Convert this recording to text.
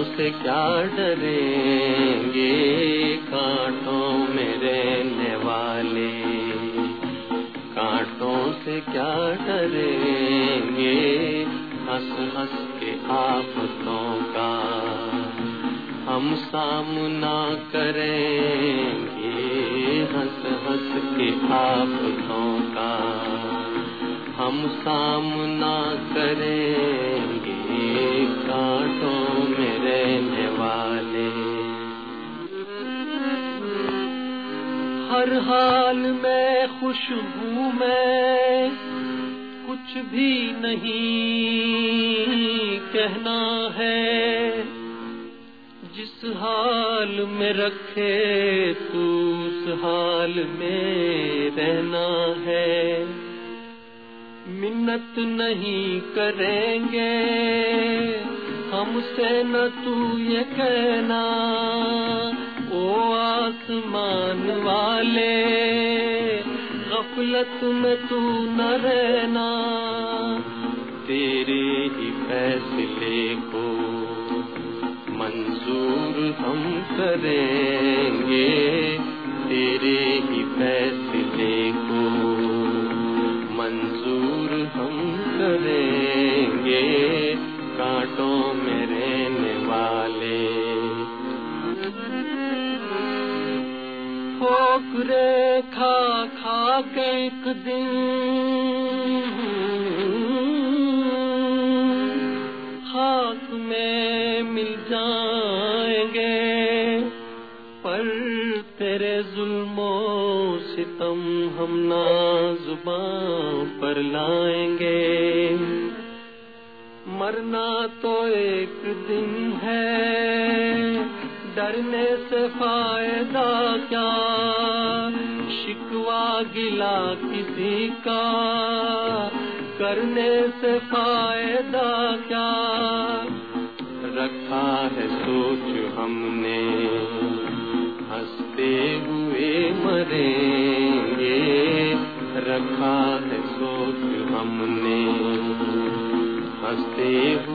سے کیا ڈریں گے کانٹوں میں رہنے والے، کانٹوں سے کیا ڈریں گے ہنس ہنس کے آفتوں کا ہم سامنا کریں گے، ہنس ہنس کے آفتوں کا ہم سامنا کریں گے کانٹوں میں رہنے والے۔ ہر حال میں خوش ہوں میں، کچھ بھی نہیں کہنا ہے، جس حال میں رکھے تو اس حال میں رہنا ہے۔ منت نہیں کریں گے ہم سے نہ تو یہ کہنا، او آسمان والے غفلت میں تو نہ رہنا، تیرے ہی فیصلے کو منظور ہم کریں گے، تیرے ہی فیصلے کو منظور ہم کریں گے کانٹوں میں رہنے والے۔ ٹھوکریں کھا کھا کے ایک دن خاک میں مل جائیں گے، پر تیرے ظلم و ستم ہم نہ زباں پر لائیں گے۔ مرنا تو ایک دن ہے، ڈرنے سے فائدہ کیا، شکوہ گلا کسی کا کرنے سے فائدہ کیا، رکھا ہے سوچ ہم نے ہنستے ہوئے مریں گے، رکھا ہے سوچ ہم نے ہنستے ہوئے